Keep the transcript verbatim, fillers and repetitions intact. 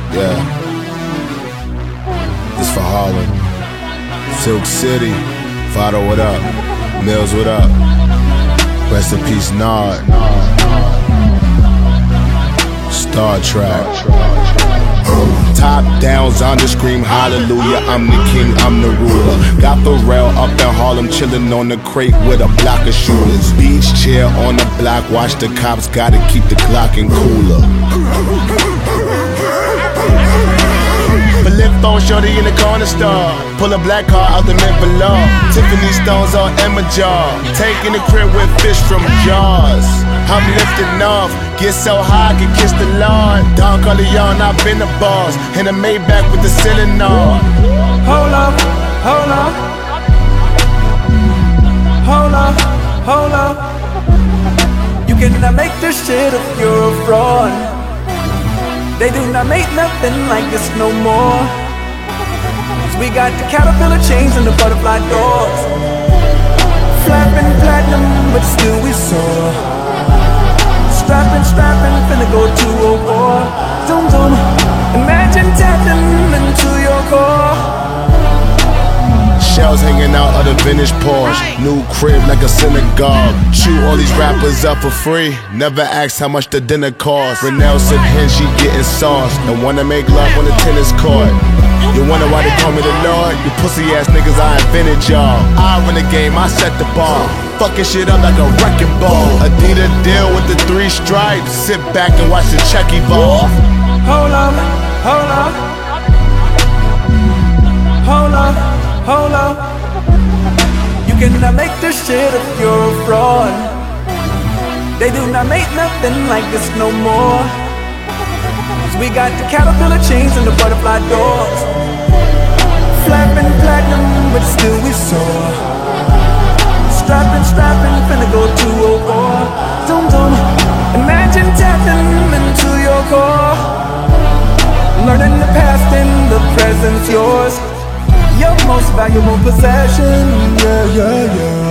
Yeah. This for Harlem. Silk City. Vado, what up? Mills, what up? Rest in peace, Nard. Star Trek. Top downs on the scream, hallelujah, I'm the king, I'm the ruler. Got Pharrell up in Harlem, chillin' on the crate with a block of shooters. Beach chair on the block, watch the cops, gotta keep the Glockin' cooler. But lift on shorty in the corner store. Pull a black car out the mint below. Tiffany stones on Emma jaw. Taking the crib with fish from Jaws. I'm lifting off, get so high I can kiss the Lord. Don Corleone, I've been the boss. In a Maybach with the ceiling on. Hold up, hold up. Hold up, hold up. You cannot make this shit if you're a fraud. They do not make nothing like this no more. Cause we got the caterpillar chains and the butterfly doors. Flapping platinum, but still we soar. Strapping, strapping, finna go to a war. Zoom, zoom, imagine tapping into your core. Shells hanging out of the vintage Porsche. New crib like a synagogue. Chew all these rappers up for free. Never ask how much the dinner cost. Renell said she getting sauce. Don't wanna make love on the tennis court. You wonder why they call me the Lord? You pussy ass niggas, I invented y'all. I run the game, I set the bar. Fucking shit up like a wrecking ball. Adidas deal with the three stripes. Sit back and watch the check evolve. Hold up, hold up. Hold up, hold up. You cannot make this shit if you're a fraud. They do not make nothing like this no more. Cause we got the caterpillar chains and the butterfly doors. Flapping platinum, but still we soar. Strapping, strapping, finna go to a war. Zoom, zoom, imagine tapping into your core. Learning the past and the present's yours. Your most valuable possession, yeah, yeah, yeah.